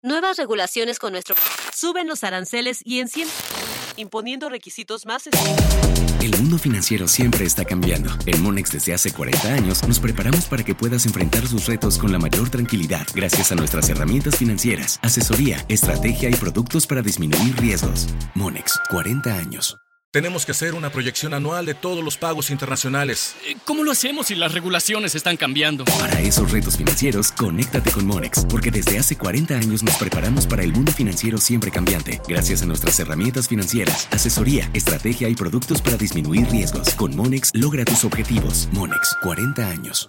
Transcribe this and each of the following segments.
Nuevas regulaciones con nuestro... Suben los aranceles y imponiendo requisitos más... El mundo financiero siempre está cambiando. En Monex desde hace 40 años nos preparamos para que puedas enfrentar sus retos con la mayor tranquilidad gracias a nuestras herramientas financieras, asesoría, estrategia y productos para disminuir riesgos. Monex, 40 años. Tenemos que hacer una proyección anual de todos los pagos internacionales. ¿Cómo lo hacemos si las regulaciones están cambiando? Para esos retos financieros, conéctate con Monex, porque desde hace 40 años nos preparamos para el mundo financiero siempre cambiante, gracias a nuestras herramientas financieras, asesoría, estrategia y productos para disminuir riesgos. Con Monex, logra tus objetivos. Monex, 40 años.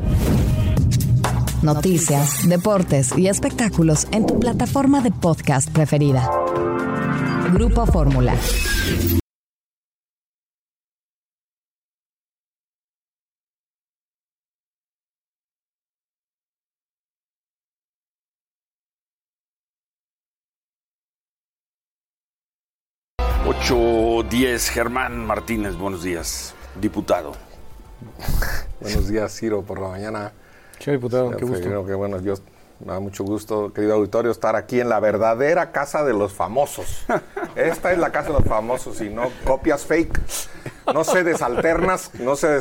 Noticias, deportes y espectáculos en tu plataforma de podcast preferida. Grupo Fórmula. Ocho 10, Germán Martínez, buenos días, diputado. Buenos días, Ciro, por la mañana. Sí, diputado, qué gusto. Que bueno, me da mucho gusto, querido auditorio, estar aquí en la verdadera casa de los famosos. Esta es la casa de los famosos y no copias fake. No sedes alternas.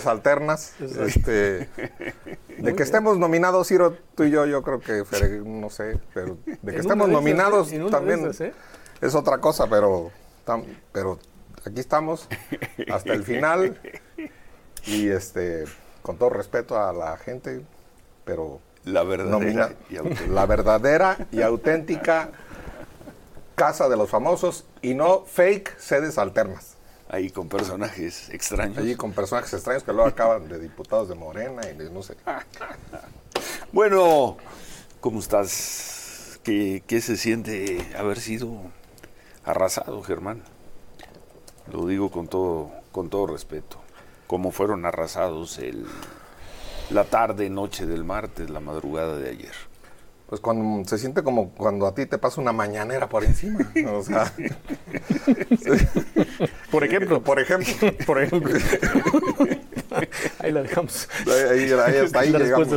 De que estemos nominados, Ciro, tú y yo creo que, no sé, pero de que estemos nominados también es otra cosa, pero aquí estamos hasta el final y con todo respeto a la gente, pero la verdadera y auténtica casa de los famosos y no fake sedes alternas. Ahí con personajes extraños. Que luego acaban de diputados de Morena y de no sé. Bueno, ¿cómo estás? ¿Qué se siente haber sido arrasado, Germán? Lo digo con todo respeto. Como fueron arrasados la tarde, noche del martes, la madrugada de ayer. Pues cuando se siente como cuando a ti te pasa una mañanera por encima, ¿no? O sea, Por ejemplo. Ahí la dejamos. Ahí llegamos.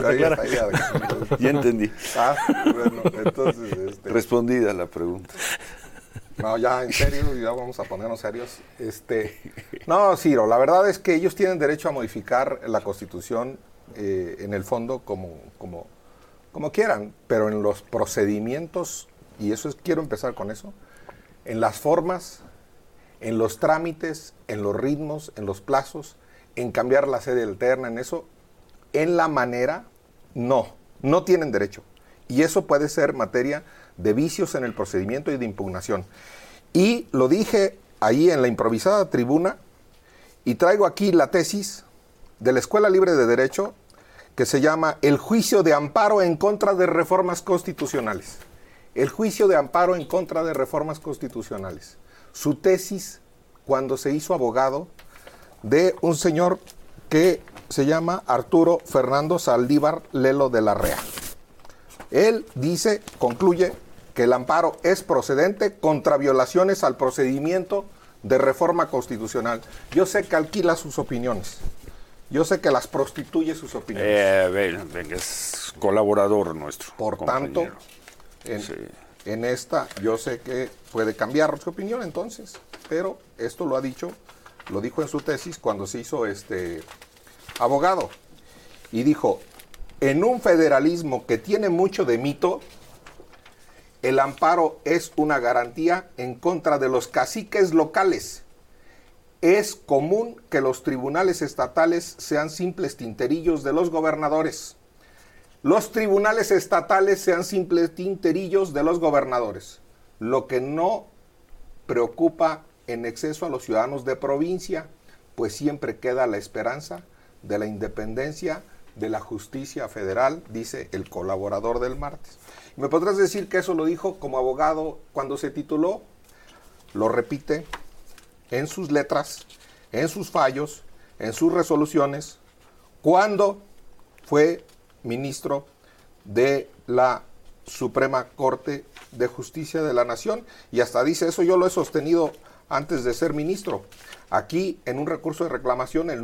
Ya entendí. Bueno, entonces... Respondida la pregunta. No, ya en serio, ya vamos a ponernos serios. No, Ciro, la verdad es que ellos tienen derecho a modificar la Constitución en el fondo como quieran, pero en los procedimientos, y quiero empezar con eso, en las formas, en los trámites, en los ritmos, en los plazos, en cambiar la sede alterna, en eso, en la manera, no tienen derecho. Y eso puede ser materia de vicios en el procedimiento y de impugnación. Y lo dije ahí en la improvisada tribuna, y traigo aquí la tesis de la Escuela Libre de Derecho, que se llama El juicio de amparo en contra de reformas constitucionales. El juicio de amparo en contra de reformas constitucionales. Su tesis, cuando se hizo abogado, de un señor que se llama Arturo Fernando Saldívar Lelo de la Rea. Él concluye que el amparo es procedente contra violaciones al procedimiento de reforma constitucional. Yo sé que alquila sus opiniones. Yo sé que las prostituye sus opiniones. Venga, es colaborador nuestro. Por compañero. Tanto, en esta yo sé que puede cambiar su opinión entonces, pero esto lo dijo en su tesis cuando se hizo abogado. Y dijo, en un federalismo que tiene mucho de mito, el amparo es una garantía en contra de los caciques locales. Es común que los tribunales estatales sean simples tinterillos de los gobernadores. Los tribunales estatales sean simples tinterillos de los gobernadores. Lo que no preocupa en exceso a los ciudadanos de provincia, pues siempre queda la esperanza de la independencia de la justicia federal, dice el colaborador del martes. ¿Me podrás decir que eso lo dijo como abogado cuando se tituló? Lo repite en sus letras, en sus fallos, en sus resoluciones, cuando fue ministro de la Suprema Corte de Justicia de la Nación, y hasta dice, eso yo lo he sostenido antes de ser ministro, aquí en un recurso de reclamación, el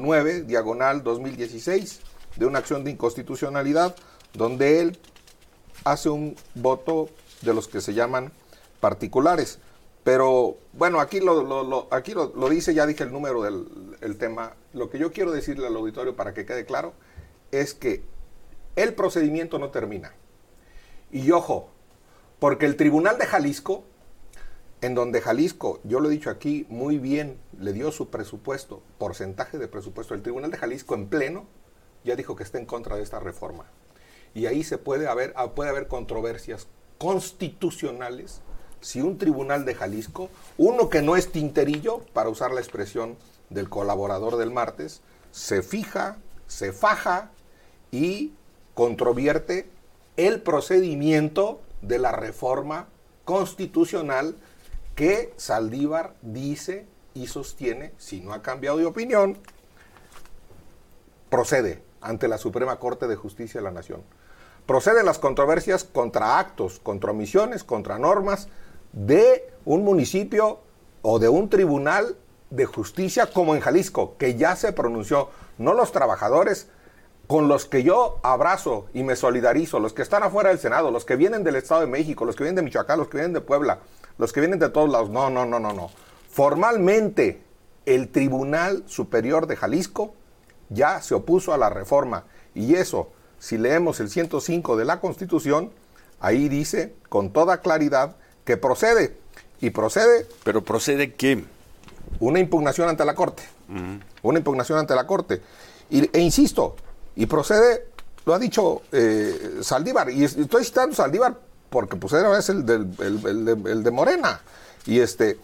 9/2016, de una acción de inconstitucionalidad, donde él hace un voto de los que se llaman particulares. Pero, bueno, aquí lo dice, ya dije el número del tema. Lo que yo quiero decirle al auditorio para que quede claro es que el procedimiento no termina. Y ojo, porque el Tribunal de Jalisco, en donde Jalisco, yo lo he dicho aquí, muy bien, le dio su presupuesto, porcentaje de presupuesto, el Tribunal de Jalisco en pleno ya dijo que está en contra de esta reforma. Y ahí puede haber controversias constitucionales si un tribunal de Jalisco, uno que no es tinterillo, para usar la expresión del colaborador del martes, se faja y controvierte el procedimiento de la reforma constitucional que Saldívar dice y sostiene, si no ha cambiado de opinión, procede ante la Suprema Corte de Justicia de la Nación. Proceden las controversias contra actos, contra omisiones, contra normas de un municipio o de un tribunal de justicia como en Jalisco, que ya se pronunció, no los trabajadores con los que yo abrazo y me solidarizo, los que están afuera del Senado, los que vienen del Estado de México, los que vienen de Michoacán, los que vienen de Puebla, los que vienen de todos lados. No. Formalmente, el Tribunal Superior de Jalisco ya se opuso a la reforma. Y eso, si leemos el 105 de la Constitución, ahí dice con toda claridad que procede. Y procede... ¿Pero procede qué? Una impugnación ante la Corte. Una impugnación ante la Corte. E insisto, y procede, lo ha dicho Saldívar, y estoy citando Saldívar porque pues es el de Morena. Y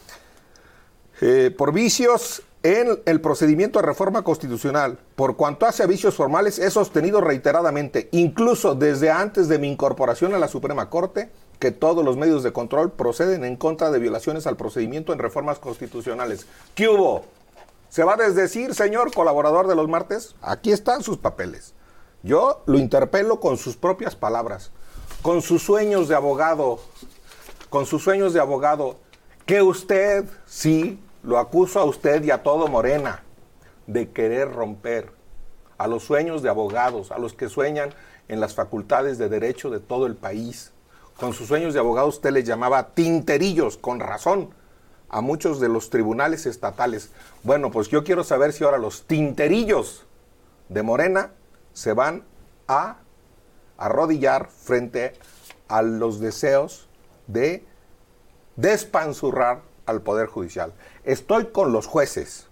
por vicios en el procedimiento de reforma constitucional, por cuanto hace a vicios formales, he sostenido reiteradamente, incluso desde antes de mi incorporación a la Suprema Corte, que todos los medios de control proceden en contra de violaciones al procedimiento en reformas constitucionales. ¿Qué hubo? ¿Se va a desdecir, señor colaborador de los martes? Aquí están sus papeles. Yo lo interpelo con sus propias palabras, con sus sueños de abogado, que usted, sí, lo acuso a usted y a todo Morena de querer romper a los sueños de abogados, a los que sueñan en las facultades de derecho de todo el país. Con sus sueños de abogado usted les llamaba tinterillos, con razón, a muchos de los tribunales estatales. Bueno, pues yo quiero saber si ahora los tinterillos de Morena se van a arrodillar frente a los deseos de despanzurrar al Poder Judicial. Estoy con los jueces,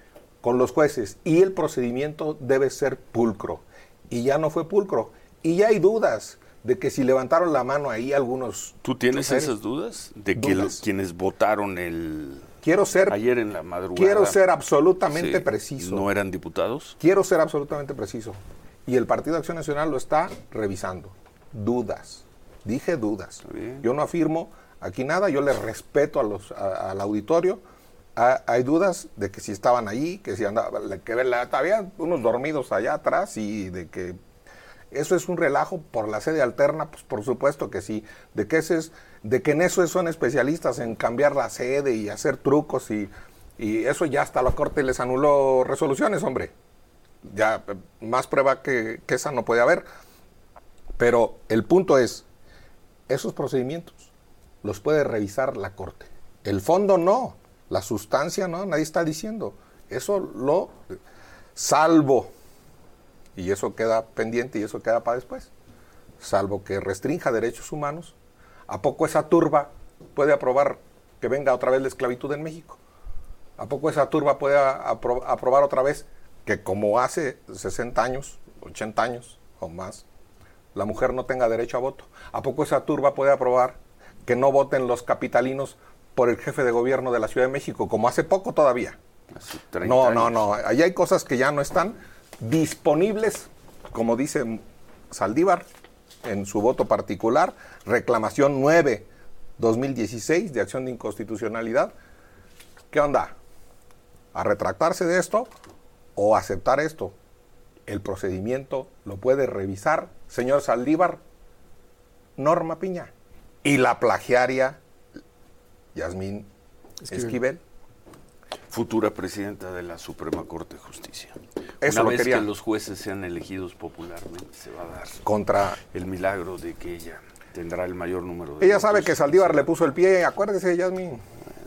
y el procedimiento debe ser pulcro. Y ya no fue pulcro. Y ya hay dudas de que si levantaron la mano ahí algunos... ¿Tú tienes esas dudas? De que quienes votaron ayer en la madrugada... Quiero ser absolutamente preciso. ¿No eran diputados? Quiero ser absolutamente preciso. Y el Partido de Acción Nacional lo está revisando. Dudas. Dije dudas. Yo no afirmo aquí nada, yo le respeto al auditorio. Hay dudas de que si estaban ahí, que si andaban, que había unos dormidos allá atrás y de que eso es un relajo por la sede alterna, pues por supuesto que sí. De que en eso son especialistas en cambiar la sede y hacer trucos y eso ya hasta la Corte les anuló resoluciones, hombre. Ya más prueba que esa no puede haber. Pero el punto es, esos procedimientos los puede revisar la Corte. El fondo no, la sustancia no, nadie está diciendo. Eso salvo, y eso queda pendiente y eso queda para después, salvo que restrinja derechos humanos, ¿a poco esa turba puede aprobar que venga otra vez la esclavitud en México? ¿A poco esa turba puede aprobar otra vez que como hace 60 años, 80 años o más, la mujer no tenga derecho a voto? ¿A poco esa turba puede aprobar que no voten los capitalinos por el jefe de gobierno de la Ciudad de México, como hace poco todavía? Hace 30 años. No. Allá hay cosas que ya no están disponibles, como dice Saldívar en su voto particular, reclamación 9/2016 de acción de inconstitucionalidad. ¿Qué onda? ¿A retractarse de esto o aceptar esto? El procedimiento lo puede revisar, señor Saldívar, Norma Piña. Y la plagiaria Yasmín Esquivel, futura presidenta de la Suprema Corte de Justicia. Eso Una lo vez quería. que los jueces sean elegidos popularmente, se va a dar Contra el milagro de que ella tendrá el mayor número de Ella votos. sabe que Saldívar le puso el pie, acuérdese, Yasmín.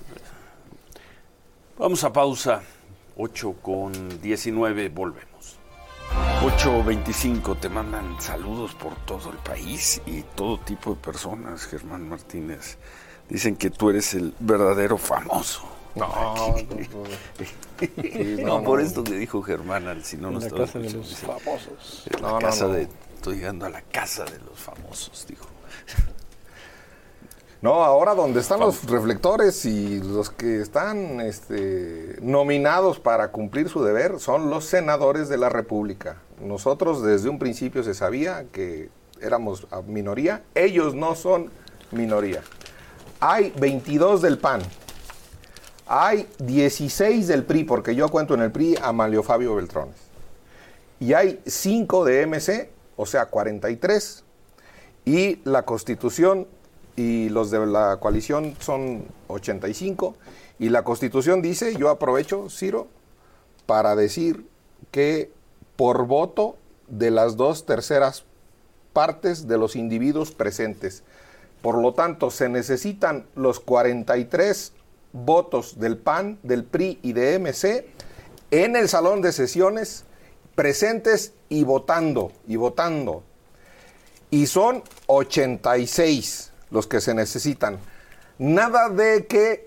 Vamos a pausa, 8:19, volvemos. 8:25, te mandan saludos por todo el país y todo tipo de personas, Germán Martínez. Dicen que tú eres el verdadero famoso. No, por esto que dijo Germán, si no nos En la casa de los famosos. Estoy llegando a la casa de los famosos, dijo. No, ahora donde están los reflectores y los que están nominados para cumplir su deber son los senadores de la República. Nosotros desde un principio se sabía que éramos minoría, ellos no son minoría. Hay 22 del PAN, hay 16 del PRI, porque yo cuento en el PRI a Manlio Fabio Beltrones, y hay 5 de MC, o sea 43, y la Constitución y los de la coalición son 85, y la Constitución dice, yo aprovecho, Ciro, para decir que por voto de las 2/3 partes de los individuos presentes. Por lo tanto, se necesitan los 43 votos del PAN, del PRI y de MC en el salón de sesiones, presentes y votando, y son 86 los que se necesitan. Nada de que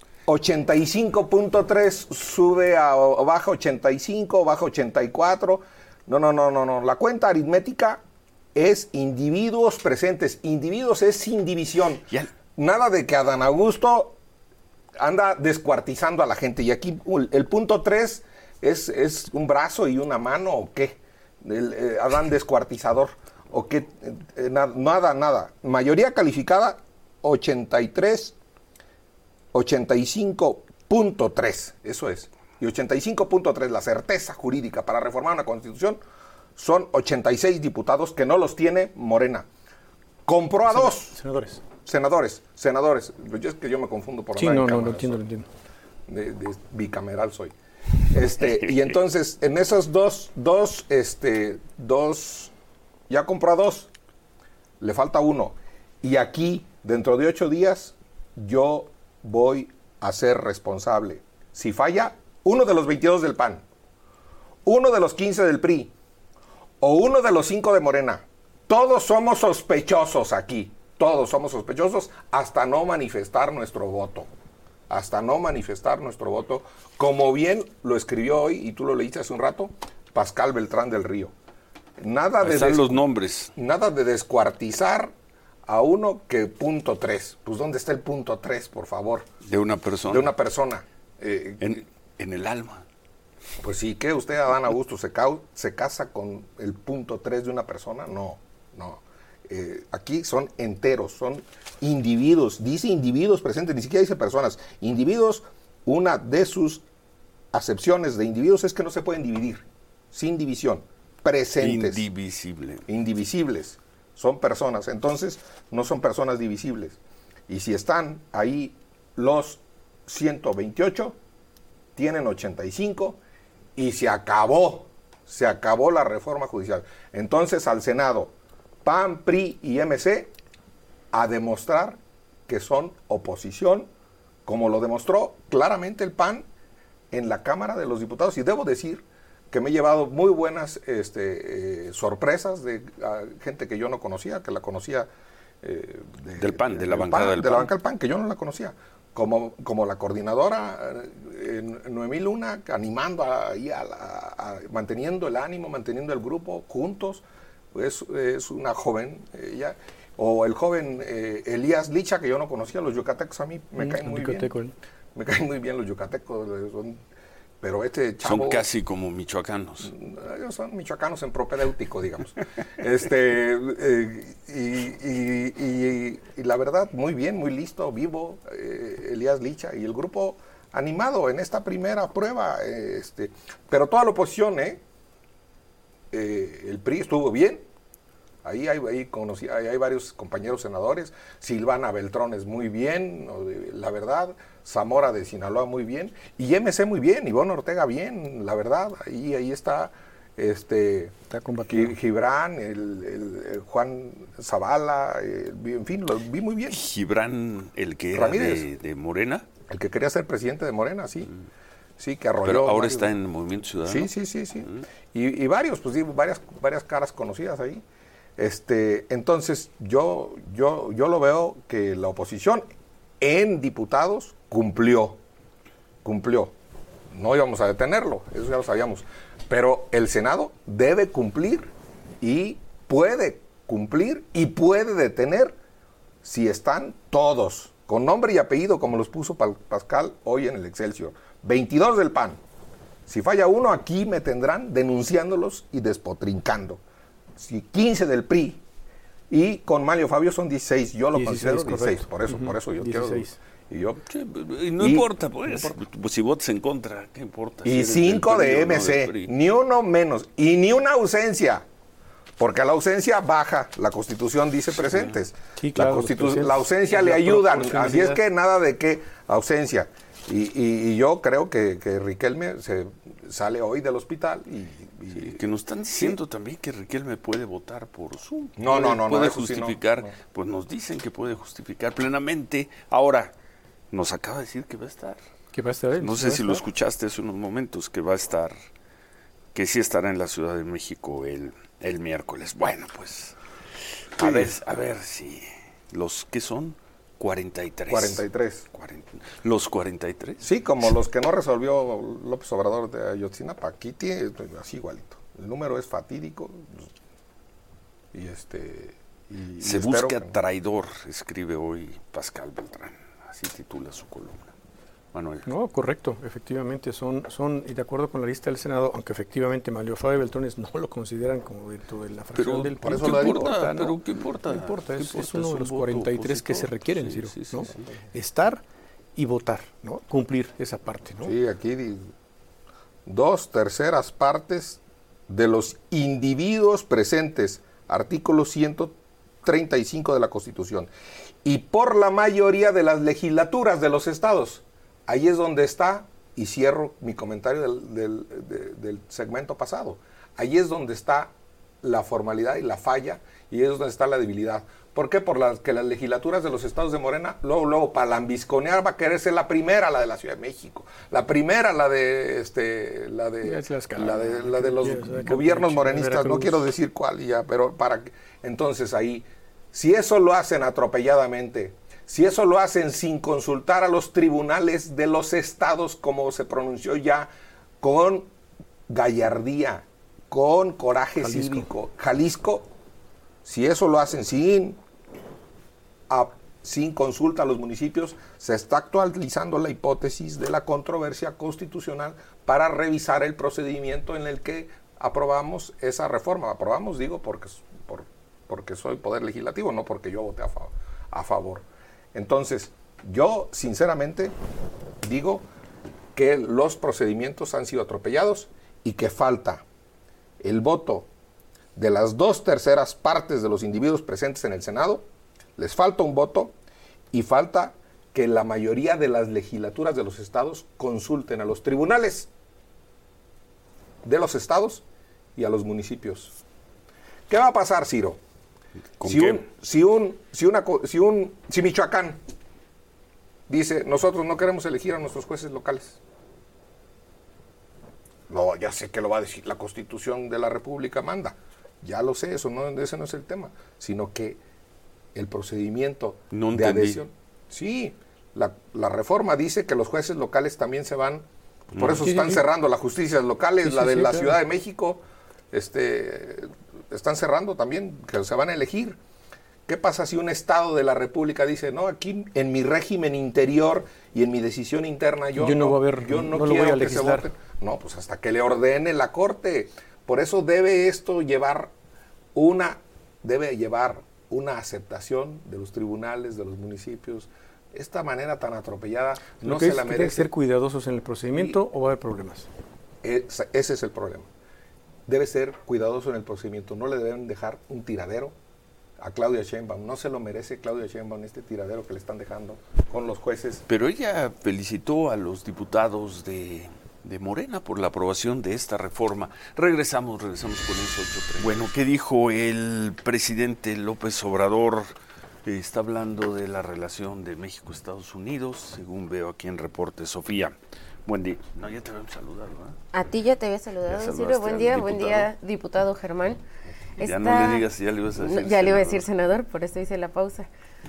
85.3 sube o baja 85, baja 84. No. La cuenta aritmética es individuos presentes. Individuos es sin división. Nada de que Adán Augusto anda descuartizando a la gente. Y aquí el punto 3 es un brazo y una mano, ¿o qué? Adán descuartizador. ¿O qué? Nada. Mayoría calificada, 85.3. Eso es. Y 85.3, la certeza jurídica para reformar una constitución, son 86 diputados que no los tiene Morena. Compró a 2. Senadores. Yo es que yo me confundo por andar en cámara. Lo entiendo. De bicameral soy. Y entonces, en esos dos, ya compró a 2. Le falta 1. Y aquí, dentro de 8 días, yo voy a ser responsable. Si falla, uno de los 22 del PAN, uno de los 15 del PRI, o uno de los 5 de Morena. Todos somos sospechosos aquí. Todos somos sospechosos hasta no manifestar nuestro voto. Como bien lo escribió hoy, y tú lo leíste hace un rato, Pascal Beltrán del Río. Están los nombres. Nada de descuartizar a uno que punto 3. Pues ¿dónde está el punto 3, por favor? De una persona. En el alma. Pues sí, ¿qué? ¿Usted, Adán Augusto, se casa con el punto 3 de una persona? No. Aquí son enteros, son individuos. Dice individuos presentes, ni siquiera dice personas. Individuos, una de sus acepciones de individuos es que no se pueden dividir. Sin división. Presentes. Indivisibles. Son personas. Entonces, no son personas divisibles. Y si están ahí los 128, tienen 85 y se acabó la reforma judicial. Entonces al Senado, PAN, PRI y MC a demostrar que son oposición, como lo demostró claramente el PAN en la Cámara de los Diputados. Y debo decir que me he llevado muy buenas sorpresas de gente que yo no conocía, que la conocía del PAN, de la bancada del PAN. De la bancada del PAN, que yo no la conocía. Como la coordinadora Noemí Luna, animando manteniendo el ánimo, manteniendo el grupo juntos. Es una joven ella, o el joven Elías Licha, que yo no conocía. Los yucatecos a mí me caen muy bien. Me caen muy bien los yucatecos, pero este chavo... Son casi como michoacanos. Ellos son michoacanos en propedéutico, digamos. Y la verdad, muy bien, muy listo, vivo, Elías Licha, y el grupo animado en esta primera prueba. Pero toda la oposición, el PRI estuvo bien. Ahí hay varios compañeros senadores. Silvana Beltrones muy bien, la verdad. Zamora de Sinaloa muy bien. Y MC muy bien. Ivonne Ortega bien, la verdad. Ahí está Está combatido. Gibran, el Juan Zavala, en fin, lo vi muy bien. Gibran, el que era de Morena. El que quería ser presidente de Morena, sí. Sí, que arrolló. Pero ahora varios, está en Movimiento Ciudadano. Sí. Y varios, pues digo, varias caras conocidas ahí. Entonces, yo lo veo que la oposición en diputados cumplió. No íbamos a detenerlo, eso ya lo sabíamos. Pero el Senado debe cumplir y puede detener si están todos, con nombre y apellido, como los puso Pascal hoy en el Excelsior. 22 del PAN. Si falla uno, aquí me tendrán denunciándolos y despotrincando. Si 15 del PRI y con Manlio Fabio son 16, yo lo 16, considero 16, correcto. por eso yo 16. Quiero... No importa, pues si votas en contra, ¿qué importa? Y 5 de MC, ni uno menos, y ni una ausencia, porque a la ausencia baja, la Constitución dice presentes. Sí, claro, la ausencia le ayudan, así es que nada de qué ausencia. Y yo creo que Riquelme se sale hoy del hospital y que nos están diciendo también que Riquelme puede votar por Zoom. No. Puede justificar, pues nos dicen que puede justificar plenamente. Ahora, nos acaba de decir que va a estar. Que va a estar él. No sé si lo escuchaste hace unos momentos, que va a estar, que sí estará en la Ciudad de México el miércoles. Bueno, pues, a ver si los que son 43. 43. ¿Los 43? Sí, como los que no resolvió López Obrador de Ayotzinapa. Aquí tiene así igualito. El número es fatídico. Y se busca traidor, escribe hoy Pascal Beltrán. Así titula su columna. Manuel. No, correcto, efectivamente son y de acuerdo con la lista del Senado, aunque efectivamente Manlio Fabio y Beltrones no lo consideran como dentro de la fracción del PRI. Pero ¿qué importa? No importa, es uno de los 43 que se requieren, Ciro, ¿no? Sí. Estar y votar, ¿no? Cumplir esa parte, ¿no? Sí, aquí 2/3 partes de los individuos presentes, artículo 135 de la Constitución, y por la mayoría de las legislaturas de los estados. Ahí es donde está, y cierro mi comentario del segmento pasado, ahí es donde está la formalidad y la falla, y ahí es donde está la debilidad. ¿Por qué? Que las legislaturas de los estados de Morena, luego para lambisconear va a querer ser la primera, la de la Ciudad de México, la primera, la de los gobiernos morenistas, no quiero decir cuál ya, pero entonces ahí, si eso lo hacen atropelladamente, si eso lo hacen sin consultar a los tribunales de los estados, como se pronunció ya, con gallardía, con coraje cívico, Jalisco, si eso lo hacen sin consulta a los municipios, se está actualizando la hipótesis de la controversia constitucional para revisar el procedimiento en el que aprobamos esa reforma. Aprobamos, digo, porque soy poder legislativo, no porque yo voté a favor. Entonces, yo sinceramente digo que los procedimientos han sido atropellados y que falta el voto de las 2/3 partes de los individuos presentes en el Senado, les falta un voto y falta que la mayoría de las legislaturas de los estados consulten a los tribunales de los estados y a los municipios. ¿Qué va a pasar, Ciro? Si Michoacán dice, nosotros no queremos elegir a nuestros jueces locales. No, ya sé que lo va a decir, la Constitución de la República manda. Ya lo sé, ese no es el tema, sino que el procedimiento de adhesión. Sí, la reforma dice que los jueces locales también se van, por eso están cerrando las justicias locales, la de la Ciudad de México, están cerrando también, que se van a elegir. ¿Qué pasa si un estado de la República dice, no, aquí en mi régimen interior y en mi decisión interna yo no quiero que se vote? No, pues hasta que le ordene la Corte. Por eso debe llevar una aceptación de los tribunales, de los municipios. Esta manera tan atropellada no se la merece. ¿Tienen que ser cuidadosos en el procedimiento o va a haber problemas? Ese es el problema. Debe ser cuidadoso en el procedimiento. No le deben dejar un tiradero a Claudia Sheinbaum. No se lo merece Claudia Sheinbaum este tiradero que le están dejando con los jueces. Pero ella felicitó a los diputados de de Morena por la aprobación de esta reforma. Regresamos con eso, 8:30. Bueno, ¿qué dijo el presidente López Obrador? Está hablando de la relación de México-Estados Unidos, según veo aquí en Reporte. Sofía, buen día. No, ya te habíamos saludado, ¿verdad? A ti ya te había saludado, Ciro. Buen día, diputado Germán. Ya no le digas, ya le ibas a decir. Ya le iba a decir senador, por eso hice la pausa.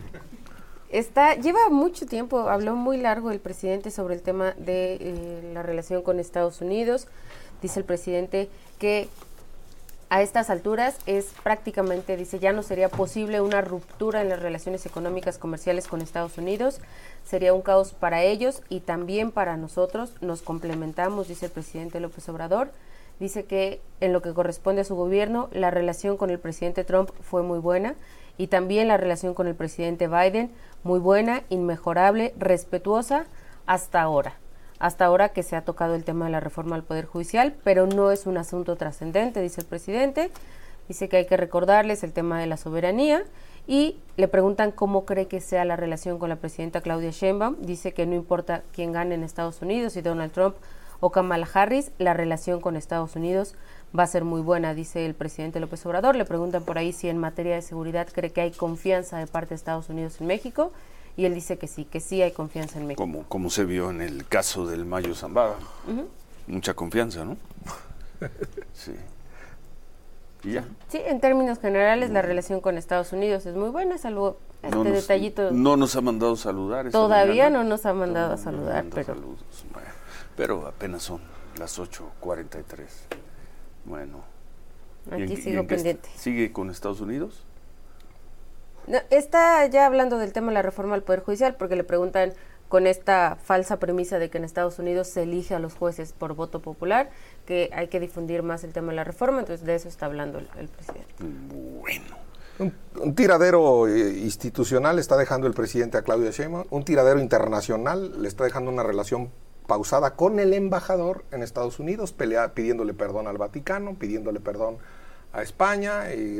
Lleva mucho tiempo, habló muy largo el presidente sobre el tema de la relación con Estados Unidos. Dice el presidente que a estas alturas es prácticamente, dice, ya no sería posible una ruptura en las relaciones económicas comerciales con Estados Unidos. Sería un caos para ellos y también para nosotros. Nos complementamos, dice el presidente López Obrador. Dice que en lo que corresponde a su gobierno, la relación con el presidente Trump fue muy buena y también la relación con el presidente Biden, muy buena, inmejorable, respetuosa hasta ahora. Hasta ahora que se ha tocado el tema de la reforma al Poder Judicial, pero no es un asunto trascendente, dice el presidente. Dice que hay que recordarles el tema de la soberanía y le preguntan cómo cree que sea la relación con la presidenta Claudia Sheinbaum. Dice que no importa quién gane en Estados Unidos, si Donald Trump o Kamala Harris, la relación con Estados Unidos va a ser muy buena, dice el presidente López Obrador. Le preguntan por ahí si en materia de seguridad cree que hay confianza de parte de Estados Unidos en México, y él dice que sí hay confianza en México. Como se vio en el caso del Mayo Zambada. Mucha confianza, ¿no? Sí. ¿Y ya? Sí, en términos generales la relación con Estados Unidos es muy buena, salvo detallito. No nos ha mandado saludar. Todavía no nos ha mandado a saludar, pero... Saludos. Bueno, pero apenas son las 8:43. Bueno. Aquí sigo pendiente. ¿Sigue con Estados Unidos? No, está ya hablando del tema de la reforma al Poder Judicial, porque le preguntan con esta falsa premisa de que en Estados Unidos se elige a los jueces por voto popular, que hay que difundir más el tema de la reforma, entonces de eso está hablando el presidente. Bueno. Un tiradero institucional le está dejando el presidente a Claudia Sheinbaum, un tiradero internacional le está dejando una relación pausada con el embajador en Estados Unidos, pidiéndole perdón al Vaticano, pidiéndole perdón a España, y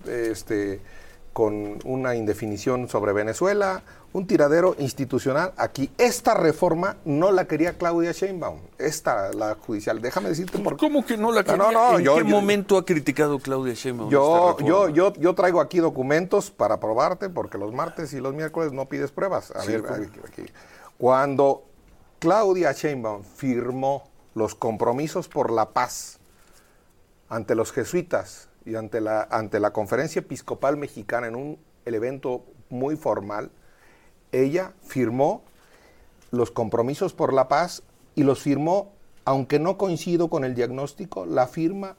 con una indefinición sobre Venezuela, un tiradero institucional aquí. Esta reforma no la quería Claudia Sheinbaum, la judicial. Déjame decirte por qué. ¿Cómo que no la quería? ¿En qué momento ha criticado Claudia Sheinbaum yo traigo aquí documentos para probarte, porque los martes y los miércoles no pides pruebas. A ver, aquí. Cuando Claudia Sheinbaum firmó los compromisos por la paz ante los jesuitas y ante la Conferencia Episcopal Mexicana en el evento muy formal, ella firmó los compromisos por la paz y los firmó, aunque no coincido con el diagnóstico, la firma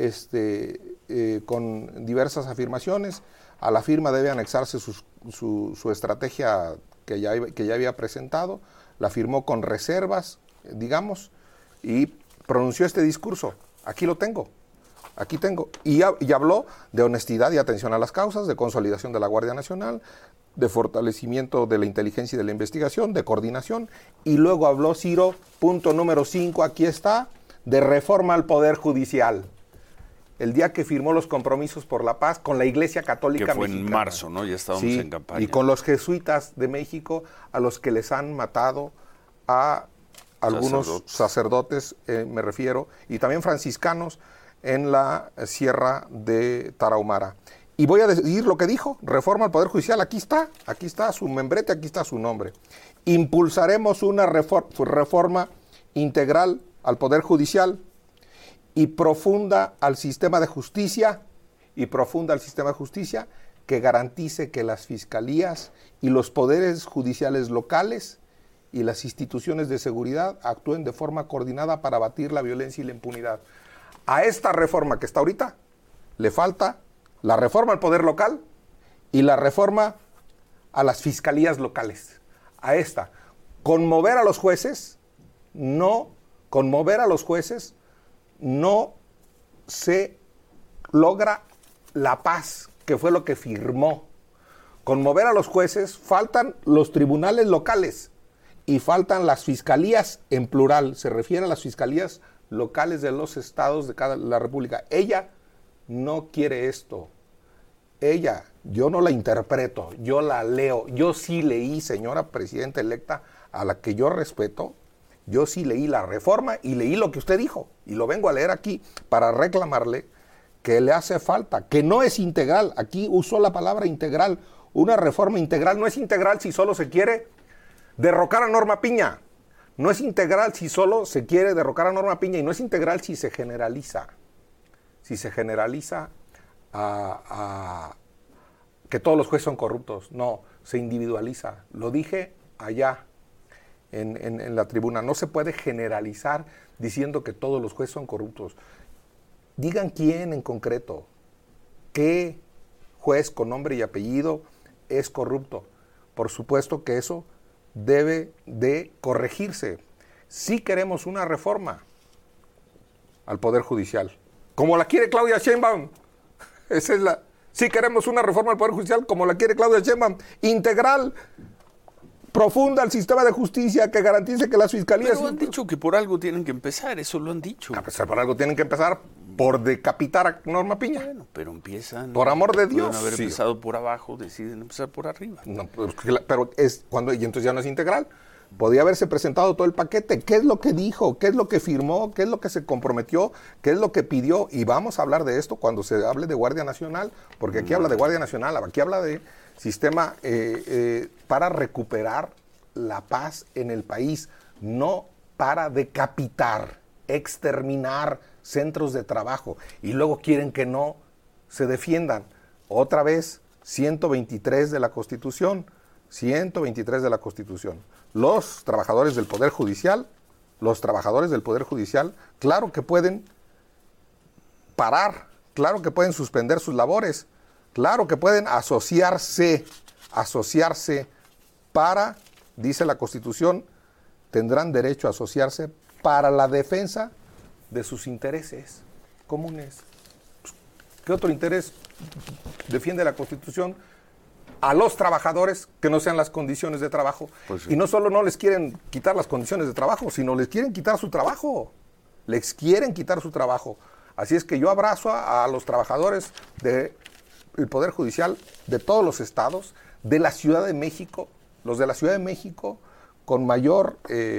con diversas afirmaciones. A la firma debe anexarse su estrategia que ya había presentado, la firmó con reservas, digamos, y pronunció este discurso. Aquí tengo. Y habló de honestidad y atención a las causas, de consolidación de la Guardia Nacional, de fortalecimiento de la inteligencia y de la investigación, de coordinación, y luego habló, Ciro, punto número 5, aquí está, de reforma al Poder Judicial. El día que firmó los compromisos por la paz con la Iglesia Católica Mexicana. Que fue en marzo, ¿no? Ya estábamos en campaña. Y con los jesuitas de México, a los que les han matado a algunos sacerdotes, me refiero, y también franciscanos, en la sierra de Tarahumara. Y voy a decir lo que dijo, reforma al Poder Judicial, aquí está su membrete, aquí está su nombre. Impulsaremos una reforma integral al Poder Judicial y profunda al sistema de justicia, que garantice que las fiscalías y los poderes judiciales locales y las instituciones de seguridad actúen de forma coordinada para abatir la violencia y la impunidad. A esta reforma que está ahorita le falta la reforma al poder local y la reforma a las fiscalías locales. A esta, conmover a los jueces no se logra la paz, que fue lo que firmó. Conmover a los jueces, faltan los tribunales locales y faltan las fiscalías en plural, se refiere a las fiscalías locales de los estados de la República. Ella no quiere esto. Yo no la interpreto, yo la leo. Yo sí leí, señora presidenta electa, a la que yo respeto, Yo sí leí la reforma y leí lo que usted dijo. Y lo vengo a leer aquí para reclamarle que le hace falta, que no es integral. Aquí usó la palabra integral. Una reforma integral no es integral si solo se quiere derrocar a Norma Piña. No es integral si solo se quiere derrocar a Norma Piña y no es integral si se generaliza. Si se generaliza a que todos los jueces son corruptos. No, se individualiza. Lo dije allá en la tribuna. No se puede generalizar diciendo que todos los jueces son corruptos. Digan quién en concreto, qué juez con nombre y apellido es corrupto. Por supuesto que eso debe de corregirse. Si queremos una reforma al Poder Judicial, como la quiere Claudia Sheinbaum. Esa es la. Si queremos una reforma al Poder Judicial como la quiere Claudia Sheinbaum, integral, profunda al sistema de justicia, que garantice que las fiscalías... Pero han dicho que por algo tienen que empezar, eso lo han dicho. Por algo tienen que empezar por decapitar a Norma Piña. Bueno, pero empiezan... Por amor de Dios. Pueden haber empezado por abajo, deciden empezar por arriba. No, pero es cuando, y entonces ya no es integral. Podía haberse presentado todo el paquete. ¿Qué es lo que dijo? ¿Qué es lo que firmó? ¿Qué es lo que se comprometió? ¿Qué es lo que pidió? Y vamos a hablar de esto cuando se hable de Guardia Nacional, porque aquí habla de Guardia Nacional, aquí habla de sistema para recuperar la paz en el país, no para decapitar, exterminar centros de trabajo. Y luego quieren que no se defiendan. Otra vez, 123 de la Constitución. 123 de la Constitución. Los trabajadores del Poder Judicial, claro que pueden parar, claro que pueden suspender sus labores, claro que pueden asociarse para, dice la Constitución, tendrán derecho a asociarse para la defensa de sus intereses comunes. ¿Qué otro interés defiende la Constitución? A los trabajadores que no sean las condiciones de trabajo. Pues sí. Y no solo no les quieren quitar las condiciones de trabajo, sino les quieren quitar su trabajo. Les quieren quitar su trabajo. Así es que yo abrazo a los trabajadores del Poder Judicial de todos los estados, de la Ciudad de México, los de la Ciudad de México, con mayor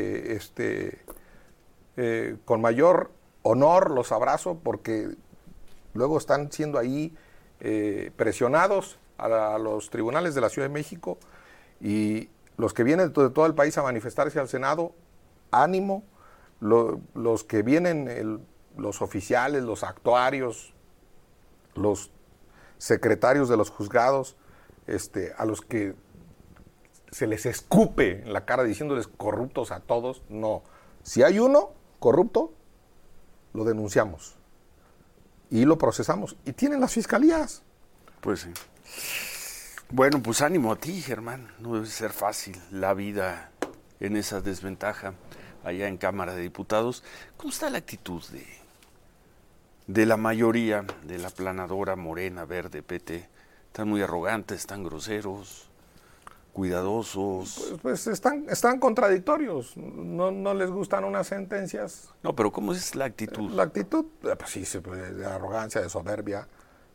honor los abrazo, porque luego están siendo ahí presionados a los tribunales de la Ciudad de México, y los que vienen de todo el país a manifestarse al Senado, ánimo. Los que vienen, los oficiales, los actuarios, los secretarios de los juzgados, a los que se les escupe en la cara diciéndoles corruptos a todos, no. Si hay uno corrupto, lo denunciamos y lo procesamos. Y tienen las fiscalías. Pues sí. Bueno, pues ánimo a ti, Germán. No debe ser fácil la vida en esa desventaja allá en Cámara de Diputados. ¿Cómo está la actitud de la mayoría de la aplanadora Morena, Verde, PT? Están muy arrogantes, están groseros, cuidadosos. Pues están contradictorios. No les gustan unas sentencias. No, pero ¿cómo es la actitud? La actitud, pues sí, de arrogancia, de soberbia,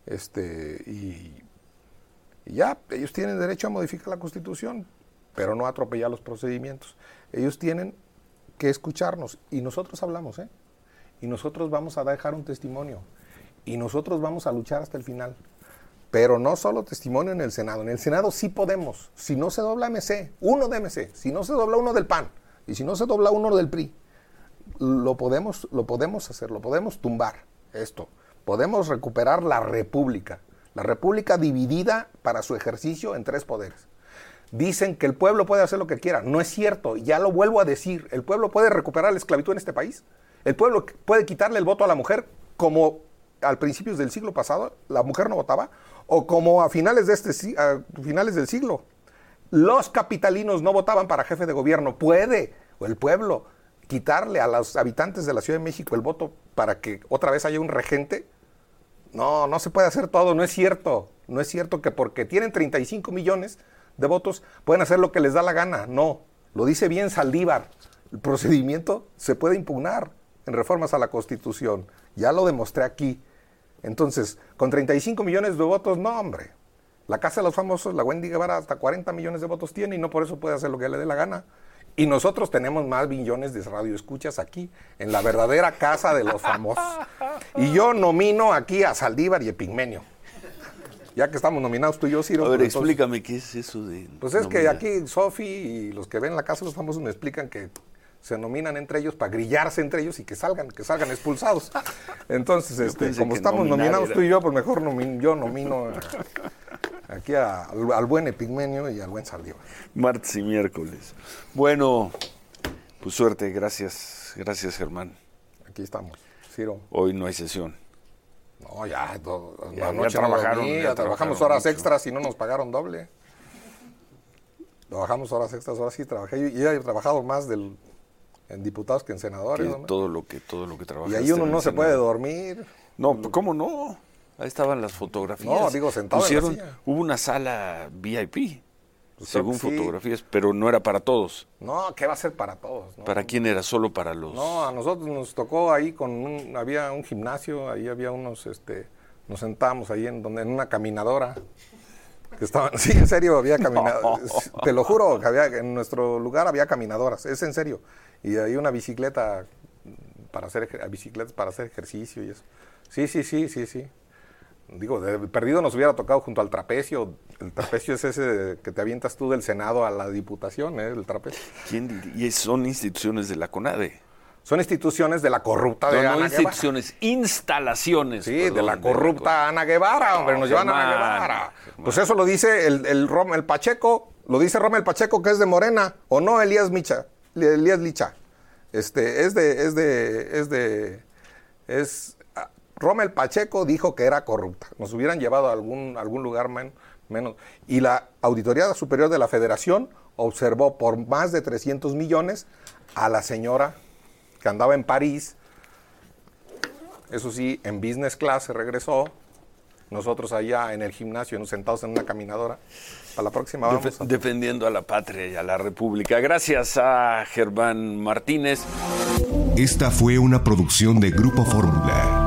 y ya, ellos tienen derecho a modificar la Constitución, pero no a atropellar los procedimientos. Ellos tienen que escucharnos, y nosotros hablamos, y nosotros vamos a dejar un testimonio, y nosotros vamos a luchar hasta el final. Pero no solo testimonio en el Senado sí podemos. Si no se dobla MC, uno de MC, si no se dobla uno del PAN, y si no se dobla uno del PRI, lo podemos hacer, lo podemos tumbar esto. Podemos recuperar la República dividida para su ejercicio en 3 poderes. Dicen que el pueblo puede hacer lo que quiera. No es cierto, ya lo vuelvo a decir. El pueblo puede recuperar la esclavitud en este país. El pueblo puede quitarle el voto a la mujer, como al principios del siglo pasado la mujer no votaba, o como a finales del siglo. Los capitalinos no votaban para jefe de gobierno. ¿Puede el pueblo quitarle a los habitantes de la Ciudad de México el voto para que otra vez haya un regente? No se puede hacer todo, no es cierto. No es cierto que porque tienen 35 millones de votos pueden hacer lo que les da la gana. No, lo dice bien Saldívar. El procedimiento se puede impugnar en reformas a la Constitución. Ya lo demostré aquí. Entonces, con 35 millones de votos, no, hombre. La Casa de los Famosos, la Wendy Guevara, hasta 40 millones de votos tiene y no por eso puede hacer lo que le dé la gana. Y nosotros tenemos más millones de radioescuchas aquí, en la verdadera casa de los famosos. Y yo nomino aquí a Saldívar y Epigmenio. Ya que estamos nominados tú y yo, Ciro. A ver, pues, explícame qué es eso de... Pues es que aquí Sofi y los que ven la casa de los famosos me explican que se nominan entre ellos para grillarse entre ellos y que salgan expulsados. Entonces, como estamos nominados tú y yo, pues mejor yo nomino aquí al buen Epigmenio y al buen Saldívar. Martes y miércoles. Bueno, pues suerte, gracias Germán. Aquí estamos, Ciro. Hoy no hay sesión. No, ya trabajamos horas mucho. extras y no nos pagaron doble. Trabajamos horas extras, ahora sí trabajé. Y he trabajado más en diputados que en senadores. ¿No? Todo lo que trabajaste. Y ahí uno no se puede dormir. No, ¿cómo no? Ahí estaban las fotografías. No, digo, sentado en la silla. Hubo una sala VIP, Pues según sí. fotografías, pero no era para todos. No, ¿qué va a ser para todos? ¿No? ¿Para quién era? ¿Solo para los...? No, a nosotros nos tocó ahí había un gimnasio, ahí había unos, nos sentábamos ahí en una caminadora. Que estaban, sí, en serio, había caminadoras. No. Te lo juro, que en nuestro lugar había caminadoras, es en serio. Y hay una bicicleta para hacer ejercicio y eso. Sí. Digo, de perdido nos hubiera tocado junto al trapecio. El trapecio es ese que te avientas tú del Senado a la Diputación, el trapecio. ¿Quién diría? Y son instituciones de la CONADE. Son instituciones de la corrupta de Ana Guevara. Instituciones, instalaciones. Sí, perdón, de la corrupta Ana Guevara, hombre, nos llevan a Ana Guevara. Pues eso lo dice el Pacheco, lo dice Rommel Pacheco, que es de Morena, o no, Elías Licha. Rommel Pacheco dijo que era corrupta. Nos hubieran llevado a algún lugar menos. Y la Auditoría Superior de la Federación observó por más de 300 millones a la señora que andaba en París. Eso sí, en business class se regresó. Nosotros allá en el gimnasio, sentados en una caminadora. Para la próxima vamos. Defendiendo a la patria y a la república. Gracias a Germán Martínez. Esta fue una producción de Grupo Fórmula.